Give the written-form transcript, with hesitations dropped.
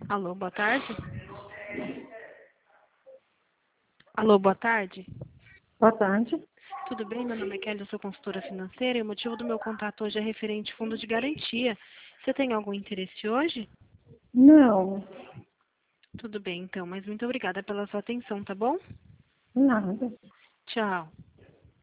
Alô, boa tarde. Alô, boa tarde. Boa tarde. Tudo bem? Meu nome é Kelly, eu sou consultora financeira e o motivo do meu contato hoje é referente fundo de garantia. Você tem algum interesse hoje? Não, Tudo bem, então, mas muito obrigada pela sua atenção, tá bom? nada. Tchau.